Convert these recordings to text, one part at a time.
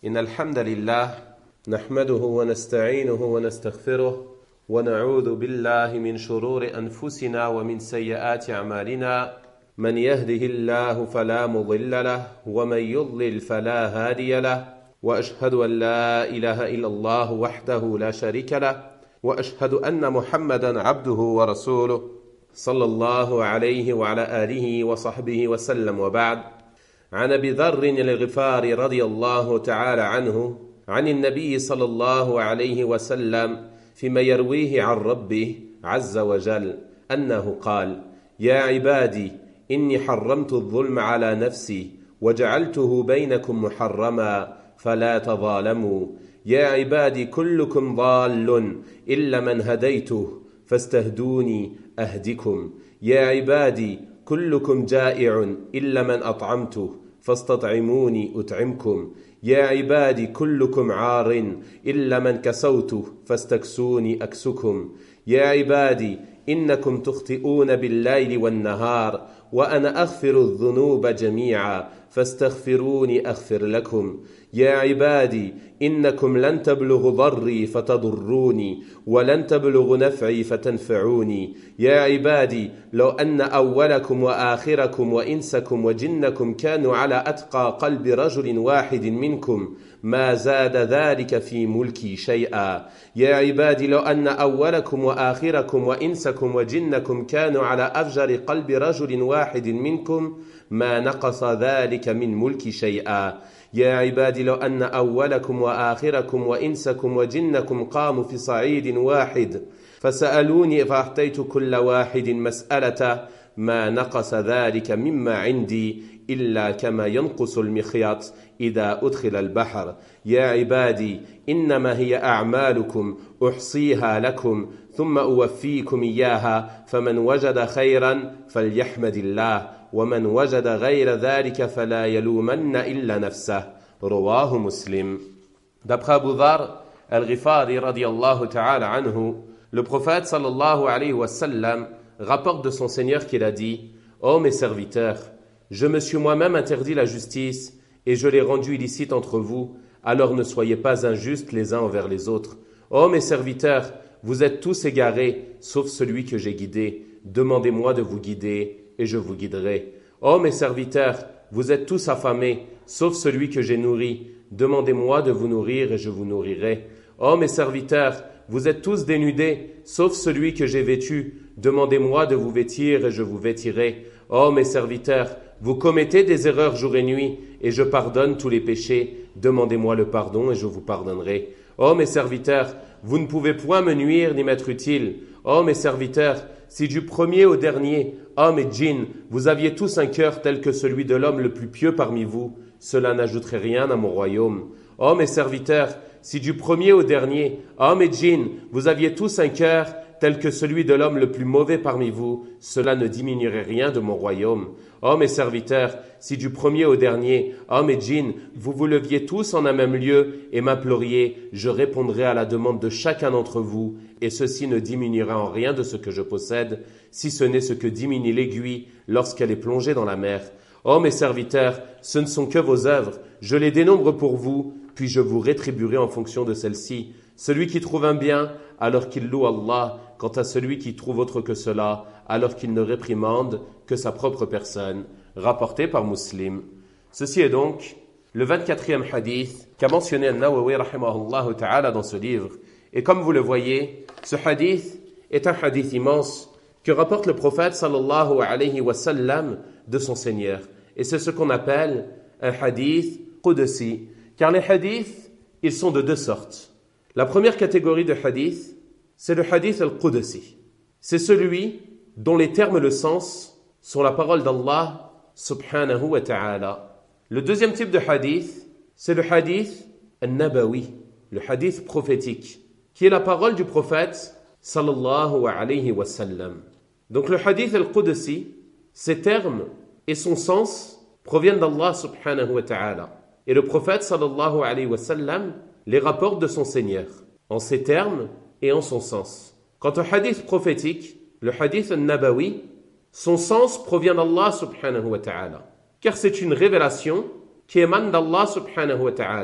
إن الحمد لله نحمده ونستعينه ونستغفره ونعوذ بالله من شرور أنفسنا ومن سيئات أعمالنا من يهده الله فلا مضل له ومن يضلل فلا هادي له وأشهد أن لا إله إلا الله وحده لا شريك له وأشهد أن محمدا عبده ورسوله صلى الله عليه وعلى آله وصحبه وسلم وبعد. عن أبي ذر الغفاري رضي الله تعالى عنه عن النبي صلى الله عليه وسلم فيما يرويه عن ربه عز وجل أنه قال: يا عبادي إني حرمت الظلم على نفسي وجعلته بينكم محرما فلا تظالموا. يا عبادي كلكم ضال إلا من هديته فاستهدوني أهدكم. يا عبادي كلكم جائع إلا من أطعمته فاستطعموني أطعمكم. يا عبادي كلكم عار إلا من كسوته فاستكسوني أكسكم. يا عبادي إنكم تخطئون بالليل والنهار وأنا أغفر الذنوب جميعا فاستغفروني أغفر لكم. يا عبادي إنكم لن تبلغوا ضري فتضروني ولن تبلغوا نفعي فتنفعوني. يا عبادي لو أن أولكم وآخركم وإنسكم وجنكم كانوا على أتقى قلب رجل واحد منكم ما زاد ذلك في ملكي شيئا. يا عبادي لو أن أولكم وآخركم وإنسكم وجنكم كانوا على أفجر قلب رجل واحد منكم ما نقص ذلك من ملكي شيئا. يا عبادي لو أن أولكم وآخركم وإنسكم وجنكم قاموا في صعيد واحد فسألوني فأعطيت كل واحد مسألة ما نقص ذلك مما عندي إلا كما ينقص المخيط إذا أدخل البحر. يا عبادي إنما هي أعمالكم أحصيها لكم ثم أوفيكم إياها فمن وجد خيرا فليحمد الله ومن وجد غير ذلك فلا يلومن إلا نفسه. رواه مسلم. D'après Abu Dharr al-Ghifari radiyallahu ta'ala anhu, le prophète sallallahu alayhi wa sallam rapporte de son Seigneur qu'il a dit: Ô mes serviteurs, je me suis moi-même interdit la justice et je l'ai rendue illicite entre vous, alors ne soyez pas injustes les uns envers les autres. Ô mes serviteurs, vous êtes tous égarés, sauf celui que j'ai guidé. Demandez-moi de vous guider et je vous guiderai. Ô mes serviteurs, vous êtes tous affamés, sauf celui que j'ai nourri. Demandez-moi de vous nourrir et je vous nourrirai. Ô mes serviteurs, vous êtes tous dénudés, sauf celui que j'ai vêtu. Demandez-moi de vous vêtir et je vous vêtirai. Ô mes serviteurs, vous commettez des erreurs jour et nuit et je pardonne tous les péchés. Demandez-moi le pardon et je vous pardonnerai. Ô mes serviteurs, vous ne pouvez point me nuire ni m'être utile. Ô mes serviteurs, si du premier au dernier, hommes et djinns, vous aviez tous un cœur tel que celui de l'homme le plus pieux parmi vous, cela n'ajouterait rien à mon royaume. Ô mes serviteurs, si du premier au dernier, hommes et djinns, vous aviez tous un cœur tel que celui de l'homme le plus mauvais parmi vous, cela ne diminuerait rien de mon royaume. Ô mes serviteurs, si du premier au dernier, hommes et djinns, vous vous leviez tous en un même lieu et m'imploriez, je répondrai à la demande de chacun d'entre vous, et ceci ne diminuera en rien de ce que je possède, si ce n'est ce que diminue l'aiguille lorsqu'elle est plongée dans la mer. Ô mes serviteurs, ce ne sont que vos œuvres, je les dénombre pour vous, puis je vous rétribuerai en fonction de celles-ci. Celui qui trouve un bien, alors qu'il loue Allah, quant à celui qui trouve autre que cela, alors qu'il ne réprimande que sa propre personne. Rapporté par Muslim. Ceci est donc le 24e hadith qu'a mentionné An-Nawawi rahimahullah ta'ala dans ce livre. Et comme vous le voyez, ce hadith est un hadith immense que rapporte le prophète sallallahu alayhi wa sallam de son Seigneur. Et c'est ce qu'on appelle un hadith qudsi. Car les hadiths, ils sont de deux sortes. La première catégorie de hadith, c'est le hadith al-Qudsi. C'est celui dont les termes et le sens sont la parole d'Allah subhanahu wa ta'ala. Le deuxième type de hadith, c'est le hadith al-Nabawi, le hadith prophétique, qui est la parole du prophète sallallahu alayhi wa sallam. Donc le hadith al-Qudsi, ses termes et son sens proviennent d'Allah subhanahu wa ta'ala. Et le prophète sallallahu alayhi wa sallam les rapporte de son Seigneur, en ses termes et en son sens. Quant au hadith prophétique, le hadith al-Nabawi, son sens provient d'Allah subhanahu wa ta'ala. Car c'est une révélation qui émane d'Allah subhanahu wa ta'ala.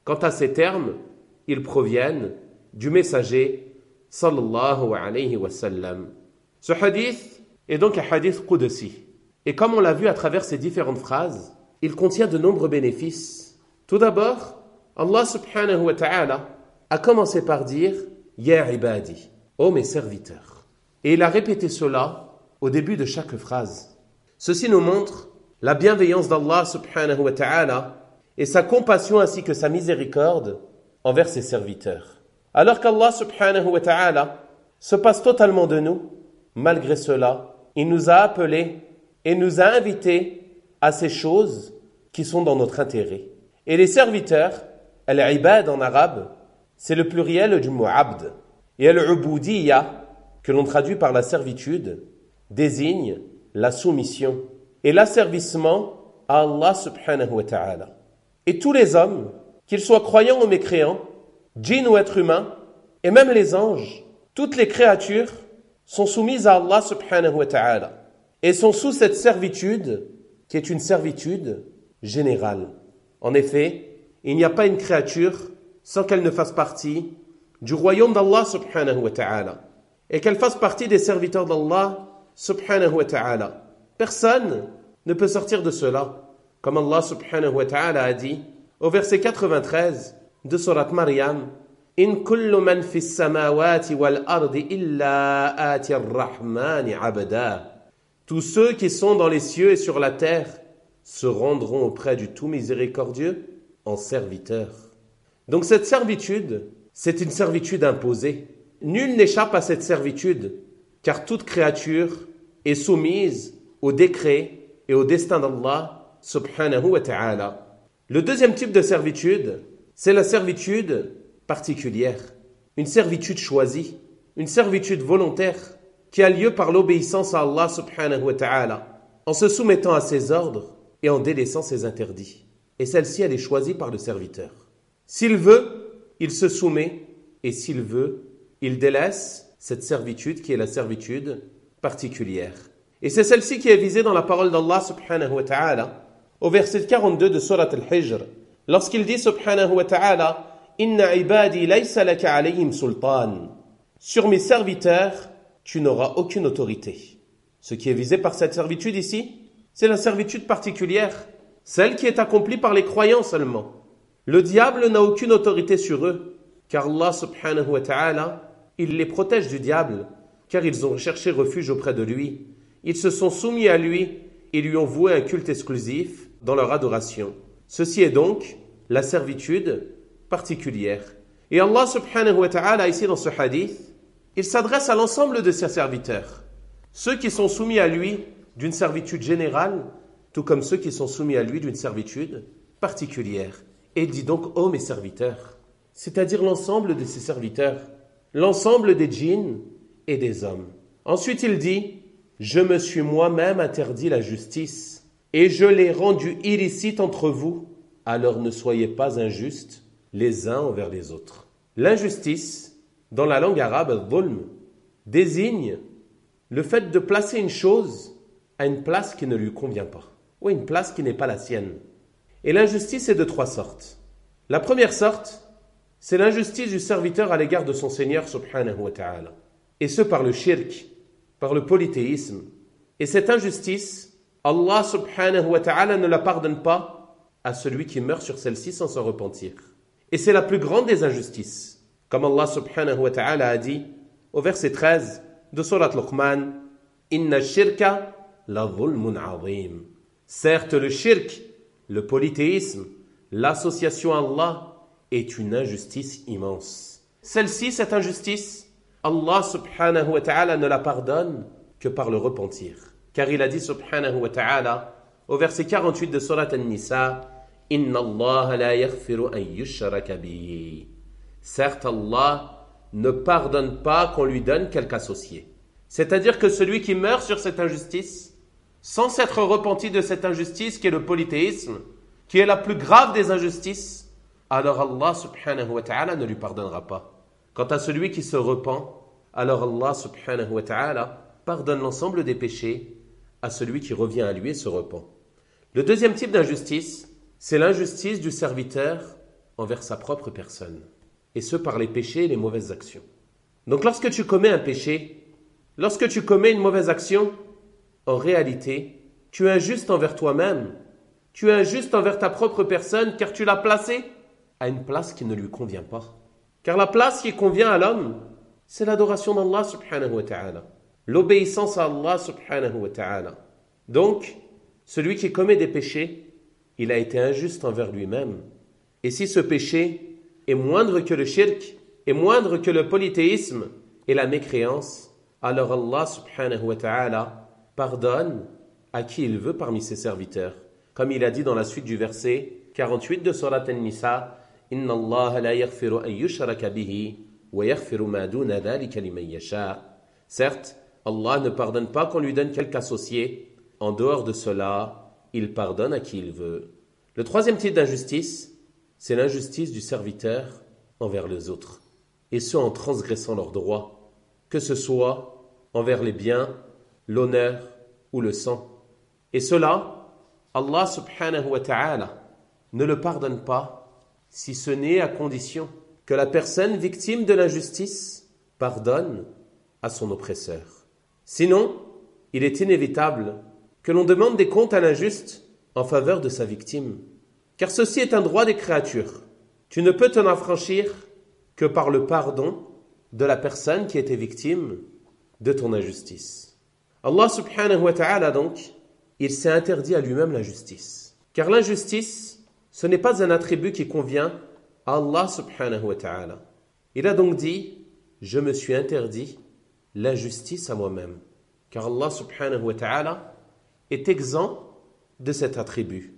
Quant à ces termes, ils proviennent du messager sallallahu alayhi wa sallam. Ce hadith est donc un hadith qudsi. Et comme on l'a vu à travers ces différentes phrases, il contient de nombreux bénéfices. Tout d'abord, Allah subhanahu wa ta'ala a commencé par dire « Ya ibadi » ô mes serviteurs. Et il a répété cela au début de chaque phrase. Ceci nous montre la bienveillance d'Allah subhanahu wa ta'ala et sa compassion ainsi que sa miséricorde envers ses serviteurs. Alors qu'Allah subhanahu wa ta'ala se passe totalement de nous, malgré cela, il nous a appelés et nous a invités à ces choses qui sont dans notre intérêt. Et les serviteurs, al-ibad en arabe, c'est le pluriel du mot abd. Et al-ubudiyya, que l'on traduit par la servitude, désigne la soumission et l'asservissement à Allah subhanahu wa ta'ala. Et tous les hommes, qu'ils soient croyants ou mécréants, djinns ou êtres humains, et même les anges, toutes les créatures sont soumises à Allah subhanahu wa ta'ala et sont sous cette servitude qui est une servitude générale. En effet, il n'y a pas une créature sans qu'elle ne fasse partie du royaume d'Allah subhanahu wa ta'ala et qu'elle fasse partie des serviteurs d'Allah subhanahu wa ta'ala. Personne ne peut sortir de cela, comme Allah subhanahu wa ta'ala a dit au verset 93 de Surat Maryam: In kullu man fis samawati wal ardi illa ati ar-rahmani abda. Tous ceux qui sont dans les cieux et sur la terre se rendront auprès du tout miséricordieux en serviteurs. Donc cette servitude, c'est une servitude imposée. Nul n'échappe à cette servitude, car toute créature est soumise au décret et au destin d'Allah subhanahu wa ta'ala. Le deuxième type de servitude, c'est la servitude particulière, une servitude choisie, une servitude volontaire qui a lieu par l'obéissance à Allah subhanahu wa ta'ala, en se soumettant à ses ordres et en délaissant ses interdits. Et celle-ci, elle est choisie par le serviteur. S'il veut, il se soumet, et s'il veut, il délaisse cette servitude qui est la servitude particulière. Et c'est celle-ci qui est visée dans la parole d'Allah subhanahu wa ta'ala, au verset 42 de Surat Al-Hijr, lorsqu'il dit subhanahu wa ta'ala: Inna ibadi laysa laka alayhim sultan. Sur mes serviteurs, tu n'auras aucune autorité. Ce qui est visé par cette servitude ici, c'est la servitude particulière, celle qui est accomplie par les croyants seulement. Le diable n'a aucune autorité sur eux, car Allah subhanahu wa ta'ala, il les protège du diable, car ils ont cherché refuge auprès de lui. Ils se sont soumis à lui et lui ont voué un culte exclusif dans leur adoration. Ceci est donc la servitude particulière. Et Allah subhanahu wa ta'ala, ici dans ce hadith, il s'adresse à l'ensemble de ses serviteurs. Ceux qui sont soumis à lui d'une servitude générale, tout comme ceux qui sont soumis à lui d'une servitude particulière. Et il dit donc: ô mes serviteurs, c'est-à-dire l'ensemble de ses serviteurs, l'ensemble des djinns et des hommes. Ensuite il dit: je me suis moi-même interdit la justice et je l'ai rendue illicite entre vous, alors ne soyez pas injustes les uns envers les autres. L'injustice, dans la langue arabe, al-dhulm, désigne le fait de placer une chose à une place qui ne lui convient pas, ou à une place qui n'est pas la sienne. Et l'injustice est de trois sortes. La première sorte, c'est l'injustice du serviteur à l'égard de son Seigneur subhanahu wa ta'ala, et ce par le shirk, par le polythéisme. Et cette injustice, Allah subhanahu wa ta'ala ne la pardonne pas à celui qui meurt sur celle-ci sans s'en repentir. Et c'est la plus grande des injustices. Comme Allah subhanahu wa ta'ala a dit au verset 13 de Surat Luqman: Inna shirka la dhulmun azim. Certes, le shirk, le polythéisme, l'association à Allah est une injustice immense. Celle-ci, cette injustice, Allah subhanahu wa ta'ala ne la pardonne que par le repentir. Car il a dit subhanahu wa ta'ala au verset 48 de Surat An-Nisa: Inna Allah la yaghfiru an yushraka bihi. Certes, Allah ne pardonne pas qu'on lui donne quelque associé. C'est-à-dire que celui qui meurt sur cette injustice, sans s'être repenti de cette injustice qui est le polythéisme, qui est la plus grave des injustices, alors Allah subhanahu wa ta'ala ne lui pardonnera pas. Quant à celui qui se repent, alors Allah subhanahu wa ta'ala pardonne l'ensemble des péchés à celui qui revient à lui et se repent. Le deuxième type d'injustice, c'est l'injustice du serviteur envers sa propre personne, et ce par les péchés et les mauvaises actions. Donc lorsque tu commets un péché, lorsque tu commets une mauvaise action, en réalité, tu es injuste envers toi-même, tu es injuste envers ta propre personne, car tu l'as placé à une place qui ne lui convient pas. Car la place qui convient à l'homme, c'est l'adoration d'Allah subhanahu wa ta'ala, l'obéissance à Allah subhanahu wa ta'ala. Donc, celui qui commet des péchés, il a été injuste envers lui-même. Et si ce péché est moindre que le shirk, est moindre que le polythéisme et la mécréance, alors Allah subhanahu wa ta'ala pardonne à qui il veut parmi ses serviteurs. Comme il a dit dans la suite du verset 48 de Surat An-Nisa, « Inna Allah la yaghfiru an yushraka bihi wa yaghfiru ma duna dhalika liman yasha » Certes, Allah ne pardonne pas qu'on lui donne quelque associé. En dehors de cela, il pardonne à qui il veut. Le troisième type d'injustice, c'est l'injustice du serviteur envers les autres, et ce en transgressant leurs droits, que ce soit envers les biens, l'honneur ou le sang. Et cela, Allah subhanahu wa ta'ala ne le pardonne pas, si ce n'est à condition que la personne victime de l'injustice pardonne à son oppresseur. Sinon, il est inévitable que l'on demande des comptes à l'injuste en faveur de sa victime. Car ceci est un droit des créatures. Tu ne peux t'en affranchir que par le pardon de la personne qui était victime de ton injustice. Allah subhanahu wa ta'ala donc, il s'est interdit à lui-même la justice. Car l'injustice, ce n'est pas un attribut qui convient à Allah subhanahu wa ta'ala. Il a donc dit, je me suis interdit l'injustice à moi-même. Car Allah subhanahu wa ta'ala est exempt de cet attribut.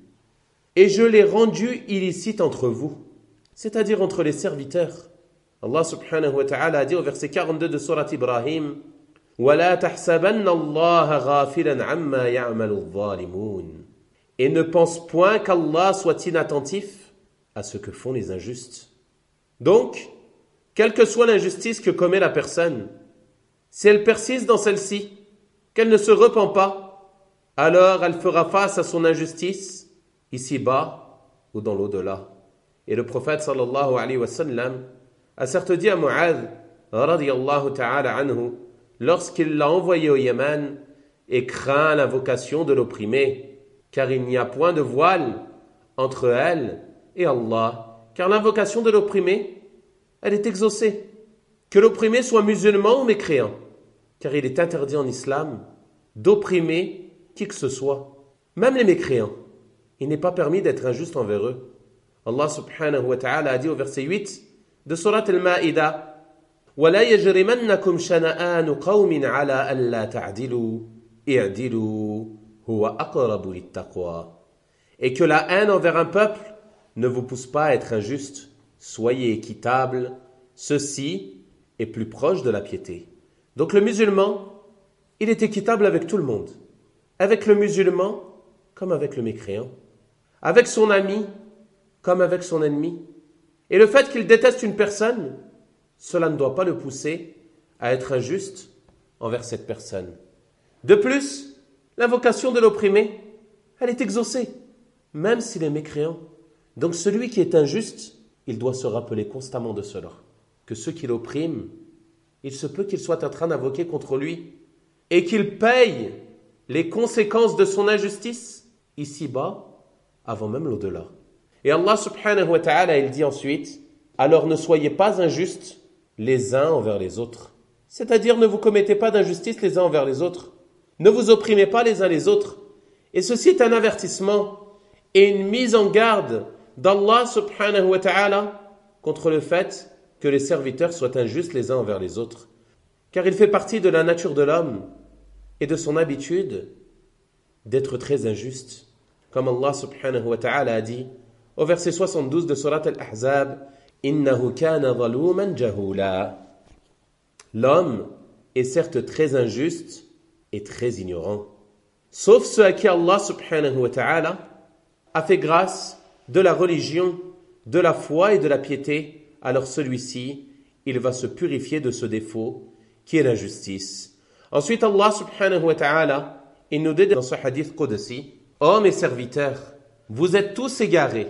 Et je l'ai rendu illicite entre vous, c'est-à-dire entre les serviteurs. Allah subhanahu wa ta'ala a dit au verset 42 de Surat Ibrahim, وَلَا تَحْسَبَنَّ اللَّهَ غَافِلًا عَمَّا يَعْمَلُ الظَّالِمُونَ. Et ne pense point qu'Allah soit inattentif à ce que font les injustes. Donc, quelle que soit l'injustice que commet la personne, si elle persiste dans celle-ci, qu'elle ne se repent pas, alors elle fera face à son injustice, ici-bas ou dans l'au-delà. Et le prophète sallallahu alayhi wa sallam a certes dit à Mu'adh, radiyallahu ta'ala anhu, lorsqu'il l'a envoyé au Yémen, et craint l'invocation de l'opprimé, car il n'y a point de voile entre elle et Allah, car l'invocation de l'opprimé, elle est exaucée. Que l'opprimé soit musulman ou mécréant, car il est interdit en islam d'opprimer qui que ce soit, même les mécréants. Il n'est pas permis d'être injuste envers eux. Allah subhanahu wa ta'ala a dit au verset 8 de Surat Al-Ma'ida, وَلَا يَجْرِمَنَّكُمْ شَنَآنُ قَوْمٍ عَلَىٰ أَلَّا تَعْدِلُوا اِعْدِلُوا هُوَ أَقْرَبُ لِلتَّقْوَى. Et que la haine envers un peuple ne vous pousse pas à être injuste. Soyez équitable, ceci est plus proche de la piété. Donc le musulman, il est équitable avec tout le monde. Avec le musulman comme avec le mécréant. Avec son ami comme avec son ennemi. Et le fait qu'il déteste une personne, cela ne doit pas le pousser à être injuste envers cette personne. De plus, l'invocation de l'opprimé, elle est exaucée, même s'il est mécréant. Donc celui qui est injuste, il doit se rappeler constamment de cela, que ceux qui l'oppriment, il se peut qu'il soit en train d'invoquer contre lui et qu'il paye les conséquences de son injustice ici-bas, avant même l'au-delà. Et Allah subhanahu wa ta'ala, il dit ensuite, alors ne soyez pas injustes les uns envers les autres. C'est-à-dire ne vous commettez pas d'injustice les uns envers les autres. Ne vous opprimez pas les uns les autres. Et ceci est un avertissement et une mise en garde d'Allah subhanahu wa ta'ala contre le fait que les serviteurs soient injustes les uns envers les autres. Car il fait partie de la nature de l'homme et de son habitude d'être très injuste. Comme Allah subhanahu wa ta'ala a dit au verset 72 de Surat Al-Ahzab, « Innahu kana zaluman jahula » L'homme est certes très injuste et très ignorant. Sauf ceux à qui Allah subhanahu wa ta'ala a fait grâce de la religion, de la foi et de la piété, alors celui-ci, il va se purifier de ce défaut qui est l'injustice. Ensuite, Allah subhanahu wa ta'ala, il nous dit dans ce hadith qudsi, « Ô mes serviteurs, vous êtes tous égarés,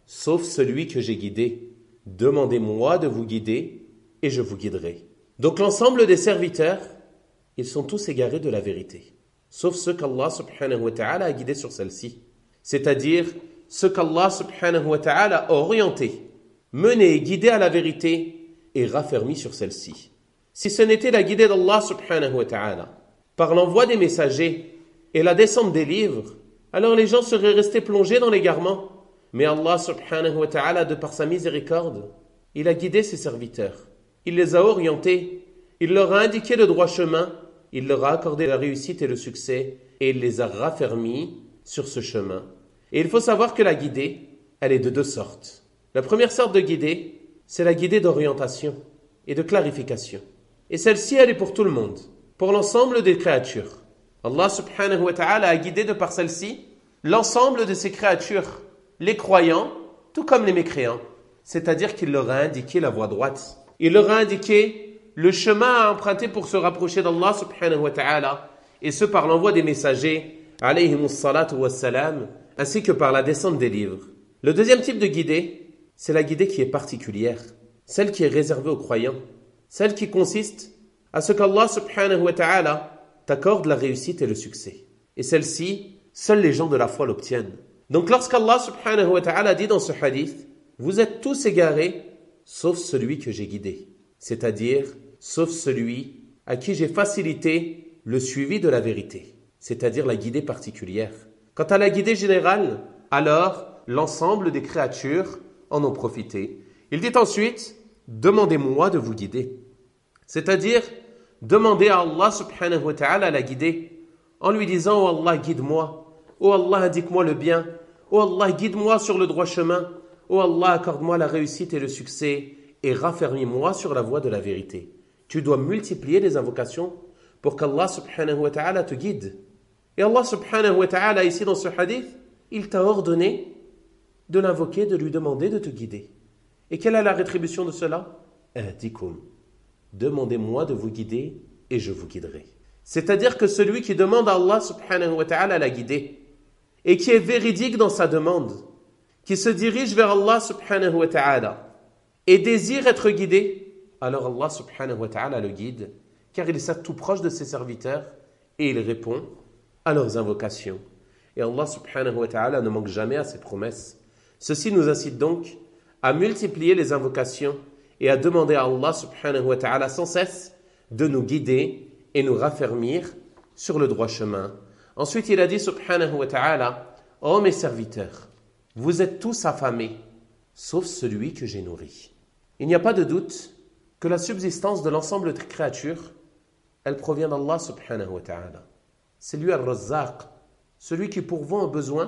sauf celui que j'ai guidé. Demandez-moi de vous guider, et je vous guiderai. Donc l'ensemble des serviteurs, ils sont tous égarés de la vérité, sauf ceux qu'Allah subhanahu wa ta'ala a guidés sur celle-ci. C'est-à-dire ceux qu'Allah subhanahu wa ta'ala a orientés, menés et guidés à la vérité et raffermis sur celle-ci. Si ce n'était la guidée d'Allah subhanahu wa ta'ala, par l'envoi des messagers et la descente des livres, alors les gens seraient restés plongés dans l'égarement. Mais Allah subhanahu wa ta'ala, de par sa miséricorde, il a guidé ses serviteurs. Il les a orientés, il leur a indiqué le droit chemin, il leur a accordé la réussite et le succès, et il les a raffermis sur ce chemin. Et il faut savoir que la guidée, elle est de deux sortes. La première sorte de guidée, c'est la guidée d'orientation et de clarification. Et celle-ci, elle est pour tout le monde, pour l'ensemble des créatures. Allah subhanahu wa ta'ala a guidé de par celle-ci l'ensemble de ses créatures, les croyants, tout comme les mécréants. C'est-à-dire qu'il leur a indiqué la voie droite. Il leur a indiqué le chemin à emprunter pour se rapprocher d'Allah subhanahu wa ta'ala, et ce par l'envoi des messagers, alayhimus salatu wassalam, ainsi que par la descente des livres. Le deuxième type de guidée, c'est la guidée qui est particulière, celle qui est réservée aux croyants, celle qui consiste à ce qu'Allah subhanahu wa ta'ala t'accorde la réussite et le succès. Et celle-ci, seuls les gens de la foi l'obtiennent. Donc lorsqu'Allah subhanahu wa ta'ala dit dans ce hadith, vous êtes tous égarés, sauf celui que j'ai guidé. C'est-à-dire, sauf celui à qui j'ai facilité le suivi de la vérité. C'est-à-dire la guidée particulière. Quant à la guidée générale, alors l'ensemble des créatures en ont profité. Il dit ensuite, demandez-moi de vous guider. C'est-à-dire, demandez à Allah subhanahu wa ta'ala la guider, en lui disant, oh Allah, guide-moi. Oh Allah, indique-moi le bien. Oh Allah, guide-moi sur le droit chemin. Oh Allah, accorde-moi la réussite et le succès et raffermis-moi sur la voie de la vérité. Tu dois multiplier les invocations pour qu'Allah subhanahu wa ta'ala te guide. Et Allah subhanahu wa ta'ala, ici dans ce hadith, il t'a ordonné de l'invoquer, de lui demander de te guider. Et quelle est la rétribution de cela? Ahdikum. Demandez-moi de vous guider et je vous guiderai. C'est-à-dire que celui qui demande à Allah subhanahu wa ta'ala la guider et qui est véridique dans sa demande, qui se dirige vers Allah subhanahu wa ta'ala et désire être guidé, alors Allah subhanahu wa ta'ala le guide, car il est tout proche de ses serviteurs et il répond à leurs invocations. Et Allah subhanahu wa ta'ala ne manque jamais à ses promesses. Ceci nous incite donc à multiplier les invocations et à demander à Allah subhanahu wa ta'ala sans cesse de nous guider et nous raffermir sur le droit chemin. Ensuite, il a dit subhanahu wa ta'ala, ô mes serviteurs, vous êtes tous affamés, sauf celui que j'ai nourri. Il n'y a pas de doute que la subsistance de l'ensemble des créatures, elle provient d'Allah subhanahu wa ta'ala. C'est lui al-Razzaq, celui qui pourvoit aux besoins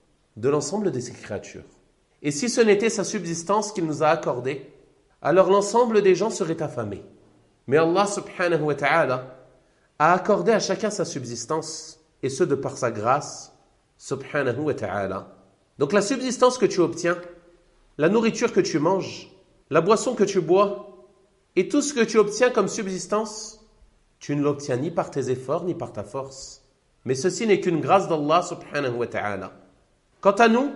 de l'ensemble de ses créatures. Et si ce n'était sa subsistance qu'il nous a accordée, alors l'ensemble des gens seraient affamés. Mais Allah subhanahu wa ta'ala a accordé à chacun sa subsistance, et ce de par sa grâce, subhanahu wa ta'ala. Donc la subsistance que tu obtiens, la nourriture que tu manges, la boisson que tu bois, et tout ce que tu obtiens comme subsistance, tu ne l'obtiens ni par tes efforts, ni par ta force. Mais ceci n'est qu'une grâce d'Allah subhanahu wa ta'ala. Quant à nous,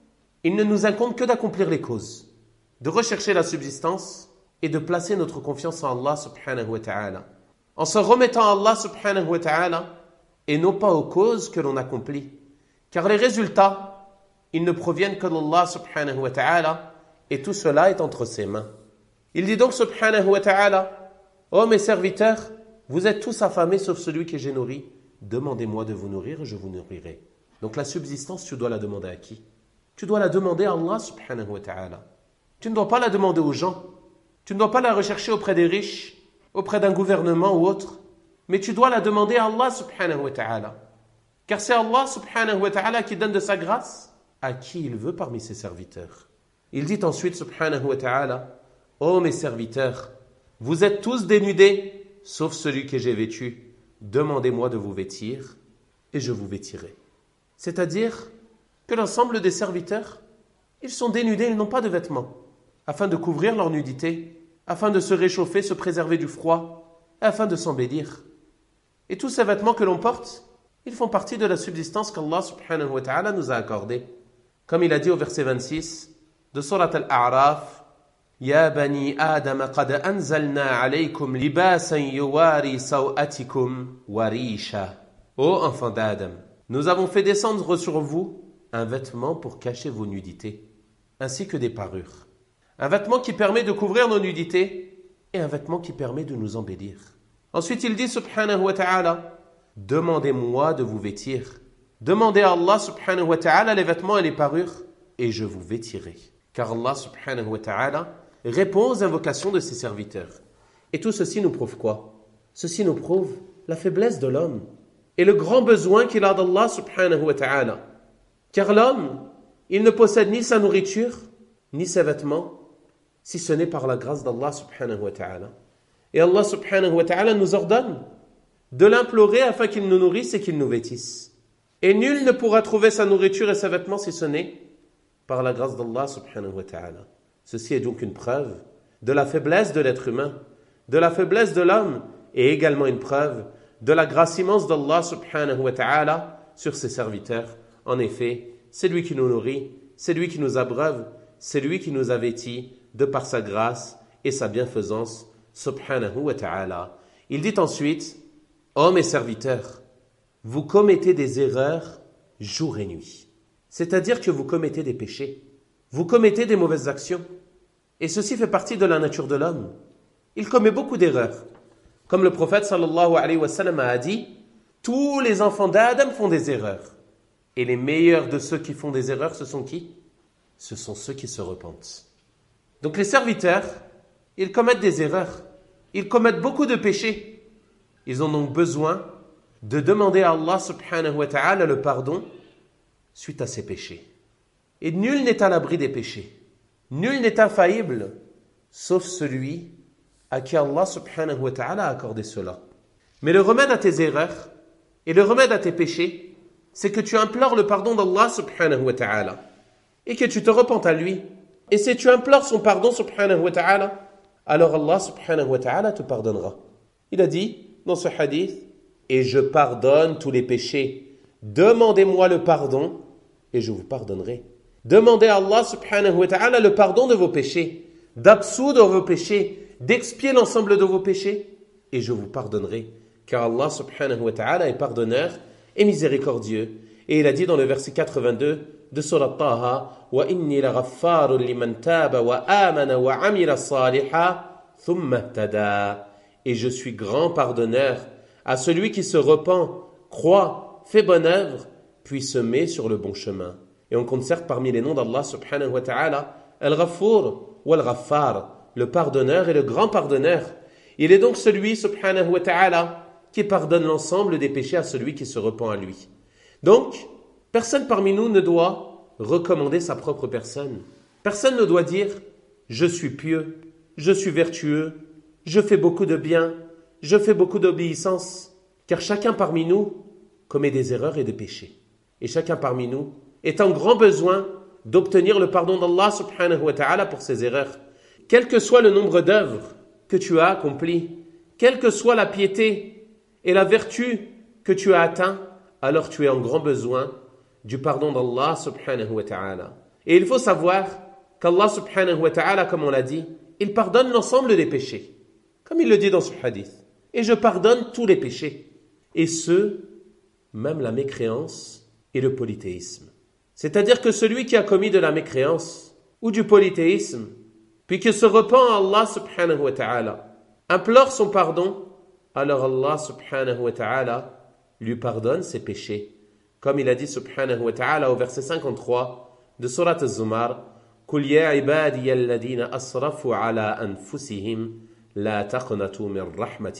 il ne nous incombe que d'accomplir les causes, de rechercher la subsistance et de placer notre confiance en Allah subhanahu wa ta'ala, en se remettant à Allah subhanahu wa ta'ala et non pas aux causes que l'on accomplit. Car les résultats, ils ne proviennent que d'Allah subhanahu wa ta'ala et tout cela est entre ses mains. Il dit donc subhanahu wa ta'ala, ô mes serviteurs, vous êtes tous affamés sauf celui que j'ai nourri. Demandez-moi de vous nourrir et je vous nourrirai. Donc la subsistance, tu dois la demander à qui? Tu dois la demander à Allah subhanahu wa ta'ala. Tu ne dois pas la demander aux gens. Tu ne dois pas la rechercher auprès des riches, auprès d'un gouvernement ou autre. Mais tu dois la demander à Allah subhanahu wa ta'ala. Car c'est Allah subhanahu wa ta'ala qui donne de sa grâce à qui il veut parmi ses serviteurs. Il dit ensuite subhanahu wa ta'ala, ô mes serviteurs, vous êtes tous dénudés, sauf celui que j'ai vêtu. Demandez-moi de vous vêtir et je vous vêtirai. C'est-à-dire que l'ensemble des serviteurs, ils sont dénudés, ils n'ont pas de vêtements, afin de couvrir leur nudité, afin de se réchauffer, se préserver du froid, afin de s'embellir. Et tous ces vêtements que l'on porte, ils font partie de la subsistance qu'Allah subhanahu wa ta'ala nous a accordée. Comme il a dit au verset 26, de Surat Al-A'raf. Ya bani Adam qad anzalna alaykum libasan yuwari sawatikum wa risha. Ô enfants d'Adam, nous avons fait descendre sur vous un vêtement pour cacher vos nudités, ainsi que des parures. Un vêtement qui permet de couvrir nos nudités et un vêtement qui permet de nous embellir. Ensuite, il dit subhanahu wa ta'ala, demandez-moi de vous vêtir. Demandez à Allah subhanahu wa ta'ala les vêtements et les parures et je vous vêtirai. Car Allah subhanahu wa ta'ala répond aux invocations de ses serviteurs. Et tout ceci nous prouve quoi? Ceci nous prouve la faiblesse de l'homme et le grand besoin qu'il a d'Allah subhanahu wa ta'ala. Car l'homme, il ne possède ni sa nourriture, ni ses vêtements, si ce n'est par la grâce d'Allah subhanahu wa ta'ala. Et Allah subhanahu wa ta'ala nous ordonne de l'implorer afin qu'il nous nourrisse et qu'il nous vêtisse. Et nul ne pourra trouver sa nourriture et ses vêtements si ce n'est par la grâce d'Allah subhanahu wa ta'ala. Ceci est donc une preuve de la faiblesse de l'être humain, de la faiblesse de l'homme, et également une preuve de la grâce immense d'Allah subhanahu wa ta'ala sur ses serviteurs. En effet, c'est lui qui nous nourrit, c'est lui qui nous abreuve, c'est lui qui nous a vêtis de par sa grâce et sa bienfaisance subhanahu wa ta'ala. Il dit ensuite, ô mes serviteurs, vous commettez des erreurs jour et nuit. C'est-à-dire que vous commettez des péchés, vous commettez des mauvaises actions. Et ceci fait partie de la nature de l'homme. Il commet beaucoup d'erreurs. Comme le prophète sallallahu alayhi wa sallam a dit, tous les enfants d'Adam font des erreurs. Et les meilleurs de ceux qui font des erreurs, ce sont qui? Ce sont ceux qui se repentent. Donc les serviteurs, ils commettent des erreurs. Ils commettent beaucoup de péchés. Ils ont donc besoin de demander à Allah subhanahu wa ta'ala le pardon suite à ces péchés. Et nul n'est à l'abri des péchés. Nul n'est infaillible, sauf celui à qui Allah subhanahu wa ta'ala a accordé cela. Mais le remède à tes erreurs et le remède à tes péchés, c'est que tu implores le pardon d'Allah subhanahu wa ta'ala et que tu te repentes à lui. Et si tu implores son pardon subhanahu wa ta'ala, alors Allah subhanahu wa ta'ala te pardonnera. Il a dit dans ce hadith, et je pardonne tous les péchés. Demandez-moi le pardon et je vous pardonnerai. Demandez à Allah subhanahu wa ta'ala le pardon de vos péchés, d'absoudre vos péchés, d'expier l'ensemble de vos péchés et je vous pardonnerai. Car Allah subhanahu wa ta'ala est pardonneur et miséricordieux. Et il a dit dans le verset 82 de Surat Taha, wa inni laghaffarun liman taba wa amana wa amila saliha thumma ihtada. Et je suis grand pardonneur à celui qui se repent, croit, fait bonne œuvre, puis se met sur le bon chemin. Et on compte certes parmi les noms d'Allah subhanahu wa ta'ala Al-Ghafour ou Al-Ghaffar, le pardonneur et le grand pardonneur. Il est donc celui subhanahu wa ta'ala qui pardonne l'ensemble des péchés à celui qui se repent à lui. Donc, personne parmi nous ne doit recommander sa propre personne. Personne ne doit dire « je suis pieux, je suis vertueux, je fais beaucoup de bien, je fais beaucoup d'obéissance ». Car chacun parmi nous commet des erreurs et des péchés. Et chacun parmi nous est en grand besoin d'obtenir le pardon d'Allah subhanahu wa ta'ala pour ses erreurs. Quel que soit le nombre d'œuvres que tu as accomplies, quelle que soit la piété et la vertu que tu as atteint, alors tu es en grand besoin du pardon d'Allah subhanahu wa ta'ala. Et il faut savoir qu'Allah subhanahu wa ta'ala, comme on l'a dit, il pardonne l'ensemble des péchés. Comme il le dit dans ce hadith. Et je pardonne tous les péchés. Et ceux, même la mécréance et le polythéisme. C'est-à-dire que celui qui a commis de la mécréance ou du polythéisme, puis qui se repent à Allah subhanahu wa ta'ala, implore son pardon, alors Allah subhanahu wa ta'ala lui pardonne ses péchés. Comme il a dit subhanahu wa ta'ala au verset 53 de Surat Az-Zumar, « Qul ya ibadiya alladhina asrafu ala anfusihim, la taqnatu min rahmatillah »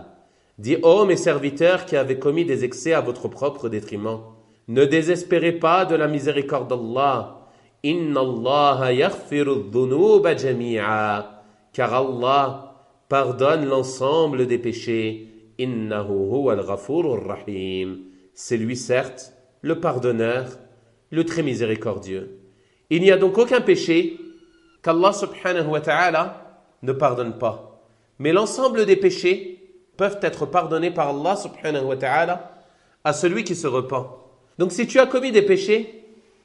Dis, ô mes serviteurs qui avez commis des excès à votre propre détriment, ne désespérez pas de la miséricorde d'Allah. Inna Allah yaghfiru dhunuba jami'a. Car Allah pardonne l'ensemble des péchés. Innahu huwa al-ghafurur rahim. C'est lui certes, le pardonneur, le très miséricordieux. Il n'y a donc aucun péché qu'Allah subhanahu wa ta'ala ne pardonne pas. Mais l'ensemble des péchés peuvent être pardonnés par Allah subhanahu wa ta'ala à celui qui se repent. Donc si tu as commis des péchés,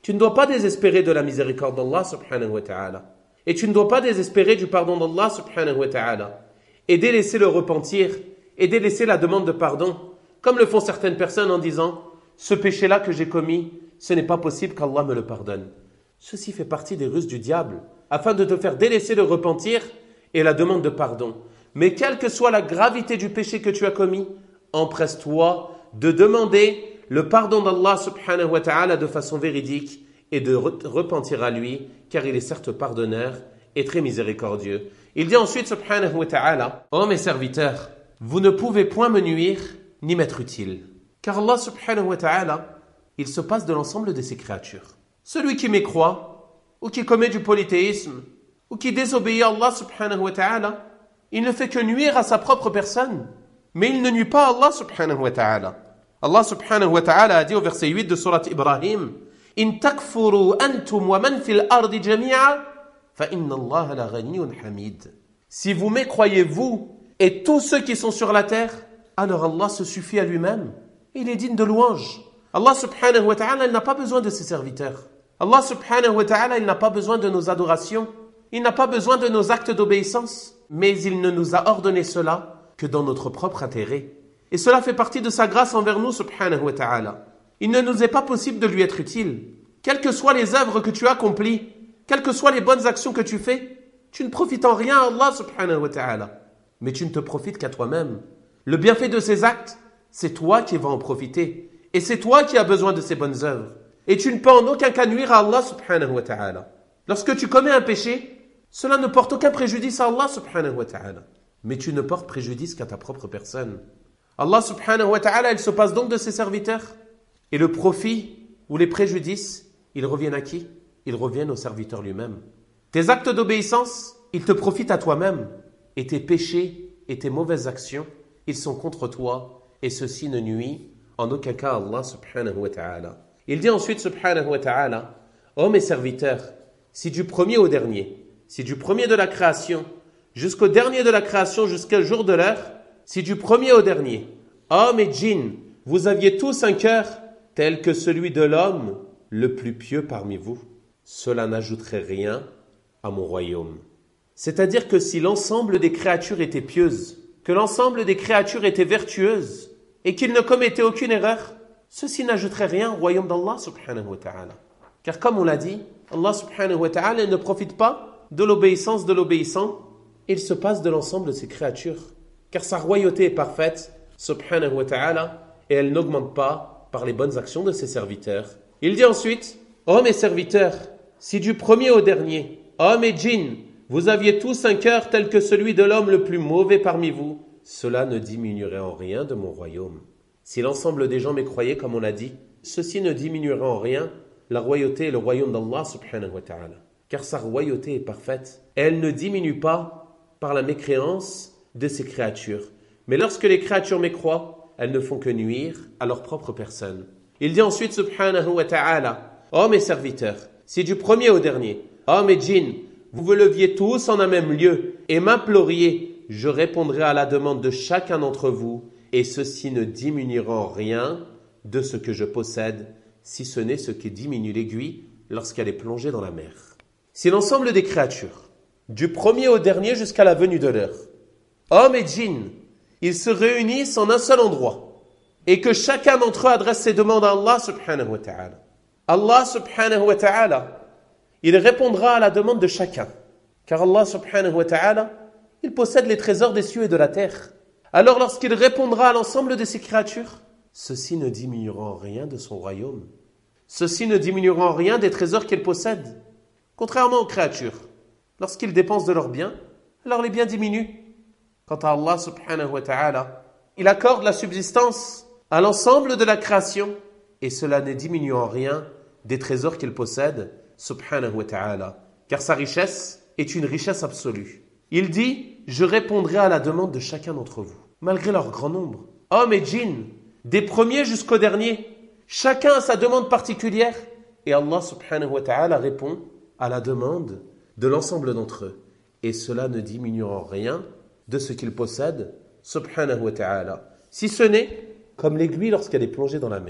Tu ne dois pas désespérer de la miséricorde d'Allah subhanahu wa ta'ala. Et tu ne dois pas désespérer du pardon d'Allah subhanahu wa ta'ala. Et délaisser le repentir, et délaisser la demande de pardon, comme le font certaines personnes en disant « Ce péché-là que j'ai commis, ce n'est pas possible qu'Allah me le pardonne. » Ceci fait partie des ruses du diable, afin de te faire délaisser le repentir et la demande de pardon. Mais quelle que soit la gravité du péché que tu as commis, empresse-toi de demander le pardon d'Allah subhanahu wa ta'ala de façon véridique et de repentir à lui, car il est certes pardonneur et très miséricordieux. Il dit ensuite subhanahu wa ta'ala « Ô mes serviteurs, vous ne pouvez point me nuire ni m'être utile. » Car Allah subhanahu wa ta'ala, il se passe de l'ensemble de ses créatures. Celui qui mécroit, ou qui commet du polythéisme, ou qui désobéit à Allah subhanahu wa ta'ala, il ne fait que nuire à sa propre personne, mais il ne nuit pas à Allah subhanahu wa ta'ala. Allah subhanahu wa ta'ala a dit au verset 8 de surat Ibrahim « In takfuru antum wa man fil ardi jami'a, fa inna Allah la ghaniyyun hamid. » Si vous mécroyez vous et tous ceux qui sont sur la terre, alors Allah se suffit à lui-même. Il est digne de louange. Allah subhanahu wa ta'ala, il n'a pas besoin de ses serviteurs. Allah subhanahu wa ta'ala, il n'a pas besoin de nos adorations. Il n'a pas besoin de nos actes d'obéissance. Mais il ne nous a ordonné cela que dans notre propre intérêt. Et cela fait partie de sa grâce envers nous subhanahu wa ta'ala. Il ne nous est pas possible de lui être utile. Quelles que soient les œuvres que tu accomplis, quelles que soient les bonnes actions que tu fais, tu ne profites en rien à Allah subhanahu wa ta'ala. Mais tu ne te profites qu'à toi-même. Le bienfait de ces actes, c'est toi qui vas en profiter. Et c'est toi qui as besoin de ces bonnes œuvres. Et tu ne peux en aucun cas nuire à Allah subhanahu wa ta'ala. Lorsque tu commets un péché, cela ne porte aucun préjudice à Allah subhanahu wa ta'ala. Mais tu ne portes préjudice qu'à ta propre personne. Allah subhanahu wa ta'ala, il se passe donc de ses serviteurs. Et le profit ou les préjudices, ils reviennent à qui? Ils reviennent au serviteur lui-même. Tes actes d'obéissance, ils te profitent à toi-même. Et tes péchés et tes mauvaises actions, ils sont contre toi. Et ceci ne nuit en aucun cas à Allah subhanahu wa ta'ala. Il dit ensuite subhanahu wa ta'ala « Ô mes serviteurs, si du premier au dernier, si du premier de la création, jusqu'au dernier de la création, jusqu'au jour de l'heure, si du premier au dernier, hommes et djinns, vous aviez tous un cœur tel que celui de l'homme le plus pieux parmi vous, cela n'ajouterait rien à mon royaume. » C'est-à-dire que si l'ensemble des créatures étaient pieuses, que l'ensemble des créatures étaient vertueuses, et qu'ils ne commettaient aucune erreur, ceci n'ajouterait rien au royaume d'Allah subhanahu wa ta'ala. Car comme on l'a dit, Allah subhanahu wa ta'ala ne profite pas de l'obéissance de l'obéissant, il se passe de l'ensemble de ses créatures. Car sa royauté est parfaite, subhanahu wa ta'ala, et elle n'augmente pas par les bonnes actions de ses serviteurs. Il dit ensuite, « Ô mes serviteurs, si du premier au dernier, hommes et djinns, vous aviez tous un cœur tel que celui de l'homme le plus mauvais parmi vous, cela ne diminuerait en rien de mon royaume. » Si l'ensemble des gens mécroyaient, comme on l'a dit, ceci ne diminuerait en rien la royauté et le royaume d'Allah subhanahu wa ta'ala. Car sa royauté est parfaite. Et elle ne diminue pas par la mécréance de ses créatures. Mais lorsque les créatures mécroient, elles ne font que nuire à leur propre personne. Il dit ensuite subhanahu wa ta'ala, « Ô mes serviteurs, si du premier au dernier, hommes et djinns, vous vous leviez tous en un même lieu et m'imploriez, je répondrai à la demande de chacun d'entre vous, et ceci ne diminuera en rien de ce que je possède, si ce n'est ce qui diminue l'aiguille lorsqu'elle est plongée dans la mer. » Si l'ensemble des créatures, du premier au dernier jusqu'à la venue de l'heure, hommes et djinns, ils se réunissent en un seul endroit, et que chacun d'entre eux adresse ses demandes à Allah subhanahu wa ta'ala. Allah subhanahu wa ta'ala, il répondra à la demande de chacun. Car Allah subhanahu wa ta'ala, il possède les trésors des cieux et de la terre. Alors lorsqu'il répondra à l'ensemble de ses créatures, ceci ne diminuera en rien de son royaume. Ceci ne diminuera en rien des trésors qu'il possède. Contrairement aux créatures, lorsqu'ils dépensent de leurs biens, alors les biens diminuent. Quant à Allah subhanahu wa ta'ala, il accorde la subsistance à l'ensemble de la création, et cela ne diminue en rien des trésors qu'il possède, subhanahu wa ta'ala, car sa richesse est une richesse absolue. Il dit, je répondrai à la demande de chacun d'entre vous, malgré leur grand nombre. Hommes et djinns, des premiers jusqu'aux derniers, chacun a sa demande particulière, et Allah subhanahu wa ta'ala répond à la demande de l'ensemble d'entre eux. Et cela ne diminue en rien de ce qu'ils possèdent, subhanahu wa ta'ala. Si ce n'est comme l'aiguille lorsqu'elle est plongée dans la mer.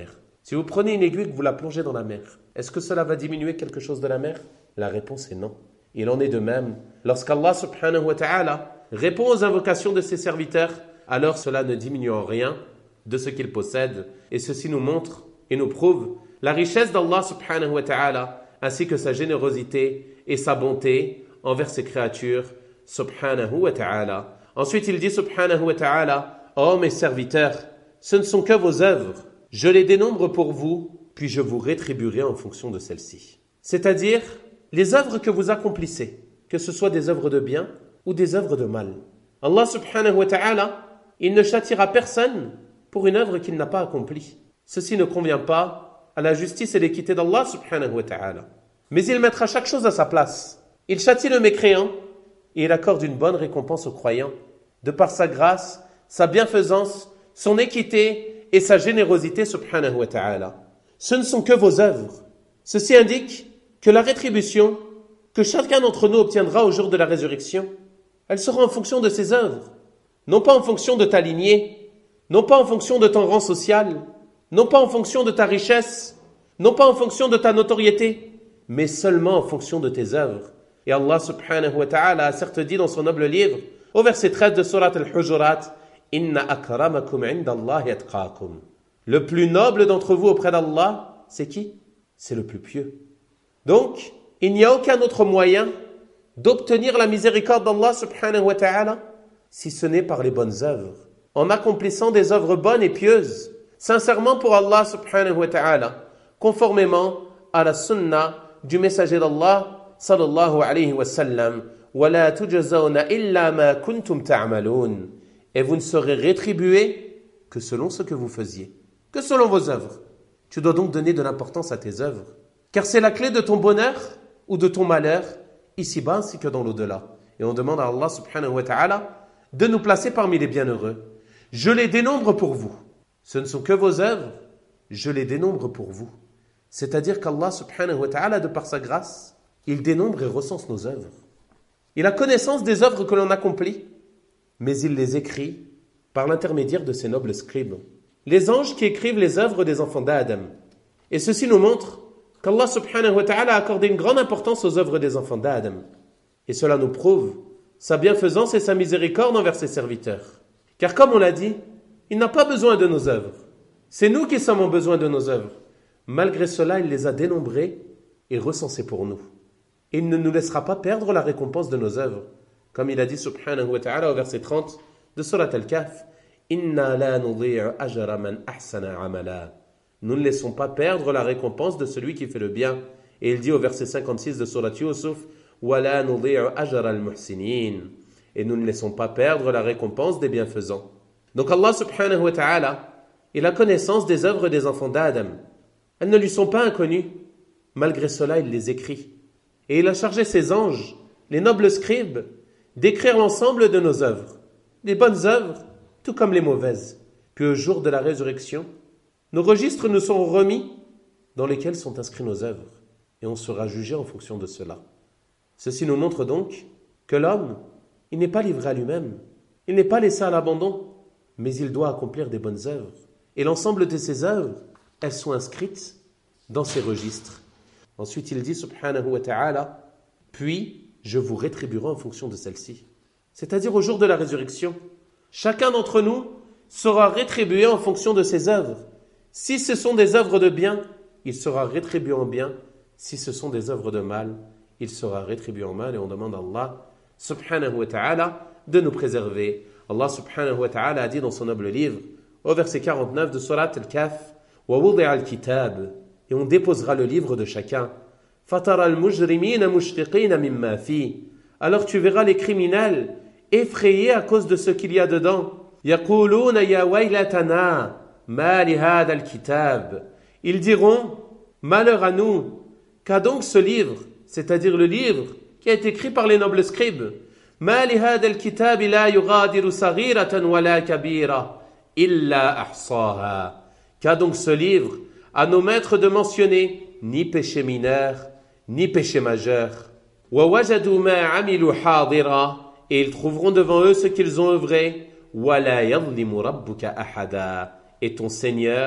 Si vous prenez une aiguille et que vous la plongez dans la mer, est-ce que cela va diminuer quelque chose de la mer? La réponse est non. Il en est de même. Lorsqu'Allah subhanahu wa ta'ala répond aux invocations de ses serviteurs, alors cela ne diminue en rien de ce qu'ils possèdent. Et ceci nous montre et nous prouve la richesse d'Allah subhanahu wa ta'ala, ainsi que sa générosité et sa bonté envers ses créatures subhanahu wa ta'ala. Ensuite il dit subhanahu wa ta'ala: ô mes serviteurs, ce ne sont que vos œuvres. Je les dénombre pour vous, puis je vous rétribuerai en fonction de celles-ci. C'est-à-dire, les œuvres que vous accomplissez, que ce soit des œuvres de bien ou des œuvres de mal. Allah subhanahu wa ta'ala, il ne châtiera personne pour une œuvre qu'il n'a pas accomplie. Ceci ne convient pas à la justice et l'équité d'Allah subhanahu wa ta'ala. Mais il mettra chaque chose à sa place. Il châtie le mécréant et il accorde une bonne récompense aux croyants, de par sa grâce, sa bienfaisance, son équité et sa générosité subhanahu wa ta'ala. Ce ne sont que vos œuvres. Ceci indique que la rétribution que chacun d'entre nous obtiendra au jour de la résurrection, elle sera en fonction de ses œuvres, non pas en fonction de ta lignée, non pas en fonction de ton rang social, non pas en fonction de ta richesse, non pas en fonction de ta notoriété, mais seulement en fonction de tes œuvres. Et Allah subhanahu wa ta'ala a certes dit dans son noble livre, au verset 13 de Surat al-Hujurat: Inna akramakum indallahi atqakum. Le plus noble d'entre vous auprès d'Allah, c'est qui? C'est le plus pieux. Donc, il n'y a aucun autre moyen d'obtenir la miséricorde d'Allah subhanahu wa ta'ala si ce n'est par les bonnes œuvres, en accomplissant des œuvres bonnes et pieuses, sincèrement pour Allah subhanahu wa ta'ala, conformément à la sunna du messager d'Allah sallallahu alayhi wa sallam: وَلَا تُجَزَوْنَ إِلَّا مَا كُنْتُمْ تَعْمَلُونَ. Et vous ne serez rétribués que selon ce que vous faisiez, que selon vos œuvres. Tu dois donc donner de l'importance à tes œuvres, car c'est la clé de ton bonheur ou de ton malheur, ici-bas ainsi que dans l'au-delà. Et on demande à Allah subhanahu wa ta'ala de nous placer parmi les bienheureux. Je les dénombre pour vous. Ce ne sont que vos œuvres, je les dénombre pour vous. C'est-à-dire qu'Allah subhanahu wa ta'ala, de par sa grâce, il dénombre et recense nos œuvres. Il a connaissance des œuvres que l'on accomplit, mais il les écrit par l'intermédiaire de ses nobles scribes, les anges qui écrivent les œuvres des enfants d'Adam. Et ceci nous montre qu'Allah subhanahu wa ta'ala a accordé une grande importance aux œuvres des enfants d'Adam. Et cela nous prouve sa bienfaisance et sa miséricorde envers ses serviteurs. Car comme on l'a dit, il n'a pas besoin de nos œuvres. C'est nous qui sommes en besoin de nos œuvres. Malgré cela, il les a dénombrées et recensées pour nous. Et il ne nous laissera pas perdre la récompense de nos œuvres. Comme il a dit subhanahu wa ta'ala au verset 30 de Surat al-Kahf: Inna la nudhi'u ajra man ahsana amala. Nous ne laissons pas perdre la récompense de celui qui fait le bien. Et il dit au verset 56 de Surat Yusuf: Wa la nudhi'u ajra al-muhsinin. Et nous ne laissons pas perdre la récompense des bienfaisants. Donc Allah subhanahu wa ta'ala, il a connaissance des œuvres des enfants d'Adam. Elles ne lui sont pas inconnues. Malgré cela, il les écrit. Et il a chargé ses anges, les nobles scribes, d'écrire l'ensemble de nos œuvres, les bonnes œuvres, tout comme les mauvaises. Puis au jour de la résurrection, nos registres nous sont remis dans lesquels sont inscrits nos œuvres, et on sera jugé en fonction de cela. Ceci nous montre donc que l'homme, il n'est pas livré à lui-même, il n'est pas laissé à l'abandon, mais il doit accomplir des bonnes œuvres. Et l'ensemble de ces œuvres, elles sont inscrites dans ces registres. Ensuite, il dit subhanahu wa ta'ala: puis je vous rétribuerai en fonction de celle-ci. C'est-à-dire au jour de la résurrection, chacun d'entre nous sera rétribué en fonction de ses œuvres. Si ce sont des œuvres de bien, il sera rétribué en bien. Si ce sont des œuvres de mal, il sera rétribué en mal. Et on demande à Allah subhanahu wa ta'ala de nous préserver. Allah subhanahu wa ta'ala a dit dans son noble livre, au verset 49 de Surat al-Kahf: wa wudi'a al-kitab. Et on déposera le livre de chacun. Fatara al-mujrimina mushfiqina mimma fi. Alors tu verras les criminels effrayés à cause de ce qu'il y a dedans. Yaquluna ya waylatana ma li hadha al-kitab. Ils diront: malheur à nous, qu'a donc ce livre, c'est-à-dire le livre qui a été écrit par les nobles scribes. Ma li hadha al-kitab la yughadiru saghiratan wala kabira illa ahsaha. Qu'a donc ce livre à nos maîtres de mentionner ni péché mineur, ni péché majeur. وَوَجَدُوا مَا عَمِلُوا حَاضِرًا. Et ils trouveront devant eux ce qu'ils ont œuvré. وَلَا يَظْلِمُ رَبُّكَ أَحَدًا. Et ton Seigneur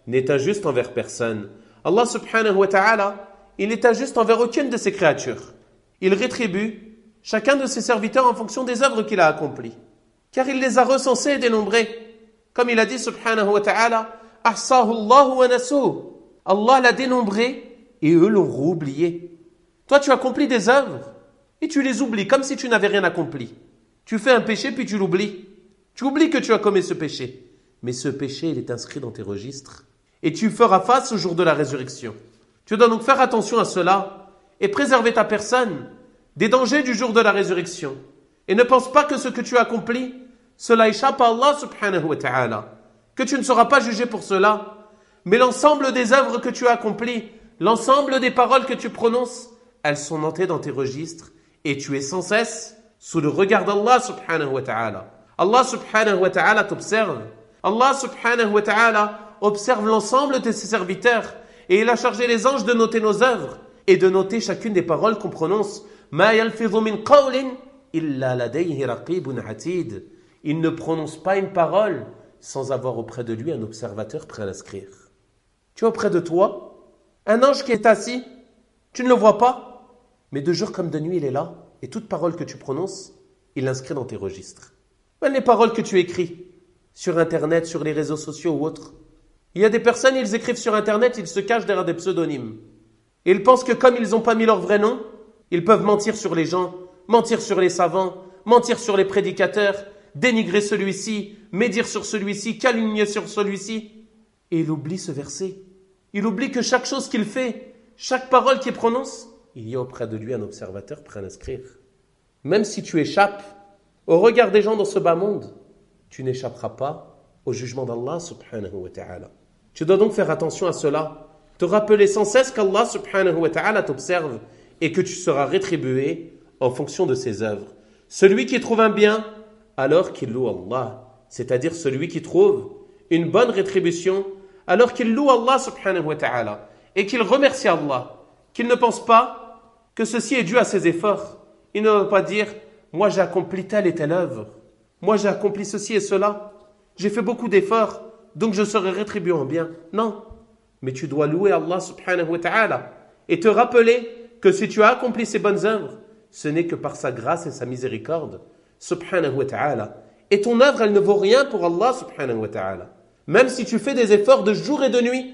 n'est injuste envers personne. Allah subhanahu wa ta'ala, il n'est injuste envers aucune de ses créatures. Il rétribue chacun de ses serviteurs en fonction des œuvres qu'il a accomplies. Car il les a recensés et dénombrés. Comme il a dit subhanahu wa ta'ala, « Ahsahu Allahu wa nasuh » Allah l'a dénombré et eux l'ont oublié. Toi, tu accomplis des œuvres et tu les oublies comme si tu n'avais rien accompli. Tu fais un péché puis tu l'oublies. Tu oublies que tu as commis ce péché. Mais ce péché, il est inscrit dans tes registres. Et tu feras face au jour de la résurrection. Tu dois donc faire attention à cela et préserver ta personne des dangers du jour de la résurrection. Et ne pense pas que ce que tu as accompli, cela échappe à Allah subhanahu wa ta'ala. Que tu ne seras pas jugé pour cela. Mais l'ensemble des œuvres que tu as accomplies, l'ensemble des paroles que tu prononces, elles sont notées dans tes registres et tu es sans cesse sous le regard d'Allah subhanahu wa ta'ala. Allah subhanahu wa ta'ala t'observe. Allah subhanahu wa ta'ala observe l'ensemble de ses serviteurs et il a chargé les anges de noter nos œuvres et de noter chacune des paroles qu'on prononce. Ma yalfidhu min qawlin illa ladayhi raqibun atid. Il ne prononce pas une parole sans avoir auprès de lui un observateur prêt à l'inscrire. Tu as auprès de toi un ange qui est assis. Tu ne le vois pas, mais de jour comme de nuit, il est là. Et toute parole que tu prononces, il l'inscrit dans tes registres. Même les paroles que tu écris sur Internet, sur les réseaux sociaux ou autres. Il y a des personnes, ils écrivent sur Internet, ils se cachent derrière des pseudonymes. Et ils pensent que comme ils n'ont pas mis leur vrai nom, ils peuvent mentir sur les gens, mentir sur les savants, mentir sur les prédicateurs, dénigrer celui-ci, médire sur celui-ci, calomnier sur celui-ci. Et il oublie ce verset. Il oublie que chaque chose qu'il fait, chaque parole qu'il prononce, il y a auprès de lui un observateur prêt à l'inscrire. Même si tu échappes au regard des gens dans ce bas monde, tu n'échapperas pas au jugement d'Allah subhanahu wa ta'ala. Tu dois donc faire attention à cela, te rappeler sans cesse qu'Allah subhanahu wa ta'ala t'observe et que tu seras rétribué en fonction de ses œuvres. Celui qui trouve un bien, alors qu'il loue Allah, c'est-à-dire celui qui trouve une bonne rétribution, alors qu'il loue Allah subhanahu wa ta'ala et qu'il remercie Allah, qu'il ne pense pas que ceci est dû à ses efforts. Il ne veut pas dire « moi j'ai accompli telle et telle œuvre, moi j'ai accompli ceci et cela, j'ai fait beaucoup d'efforts, donc je serai rétribué en bien. » Non, mais tu dois louer Allah subhanahu wa ta'ala et te rappeler que si tu as accompli ces bonnes œuvres, ce n'est que par sa grâce et sa miséricorde subhanahu wa ta'ala. Et ton œuvre, elle ne vaut rien pour Allah subhanahu wa ta'ala. Même si tu fais des efforts de jour et de nuit,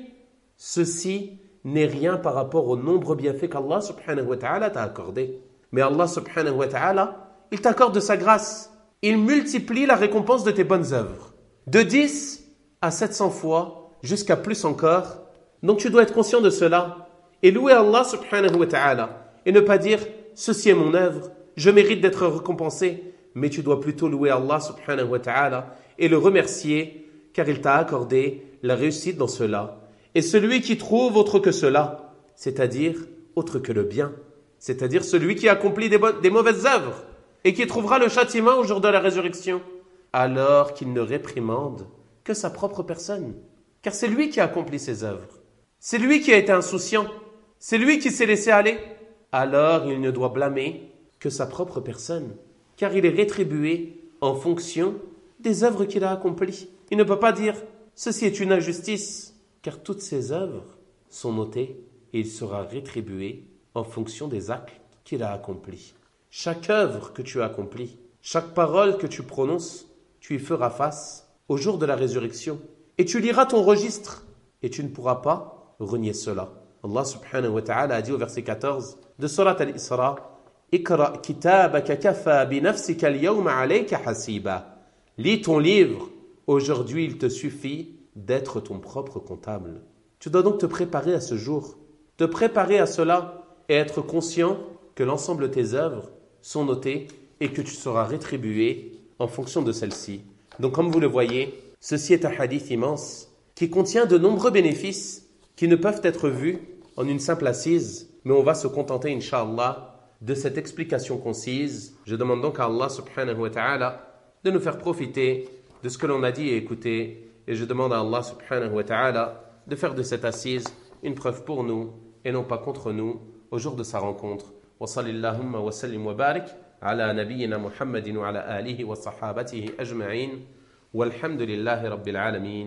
ceci n'est rien par rapport aux nombreux bienfaits qu'Allah subhanahu wa ta'ala t'a accordé. Mais Allah subhanahu wa ta'ala, il t'accorde de sa grâce. Il multiplie la récompense de tes bonnes œuvres. De 10 à 700 fois, jusqu'à plus encore. Donc tu dois être conscient de cela et louer Allah subhanahu wa ta'ala. Et ne pas dire, ceci est mon œuvre, je mérite d'être récompensé. Mais tu dois plutôt louer Allah subhanahu wa ta'ala et le remercier car il t'a accordé la réussite dans cela. Et celui qui trouve autre que cela, c'est-à-dire autre que le bien, c'est-à-dire celui qui accomplit des mauvaises œuvres et qui trouvera le châtiment au jour de la résurrection, alors qu'il ne réprimande que sa propre personne. Car c'est lui qui a accompli ses œuvres. C'est lui qui a été insouciant. C'est lui qui s'est laissé aller. Alors il ne doit blâmer que sa propre personne, car il est rétribué en fonction des œuvres qu'il a accomplies. Il ne peut pas dire « ceci est une injustice », car toutes ses œuvres sont notées et il sera rétribué en fonction des actes qu'il a accomplis. Chaque œuvre que tu as accomplie, chaque parole que tu prononces, tu y feras face au jour de la résurrection. Et tu liras ton registre et tu ne pourras pas renier cela. Allah subhanahu wa ta'ala a dit au verset 14 de Surat Al-Isra « Iqra kitabaka kafa bi nafsika al-yawma alayka hasiba » Lis ton livre, aujourd'hui il te suffit d'être ton propre comptable. Tu dois donc te préparer à ce jour, te préparer à cela et être conscient que l'ensemble de tes œuvres sont notées et que tu seras rétribué en fonction de celles-ci. Donc comme vous le voyez, ceci est un hadith immense qui contient de nombreux bénéfices qui ne peuvent être vus en une simple assise, mais on va se contenter, incha'Allah, de cette explication concise. Je demande donc à Allah subhanahu wa ta'ala de nous faire profiter de ce que l'on a dit et écouté. Et je demande à Allah subhanahu wa ta'ala de faire de cette assise une preuve pour nous et non pas contre nous au jour de sa rencontre. Wa sallallahu wa sallim wa barik ala nabiyyina Muhammadin wa ala alihi wa sahabatihi ajma'in walhamdulillahi rabbil alamin.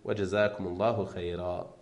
وجزاكم الله خيرا.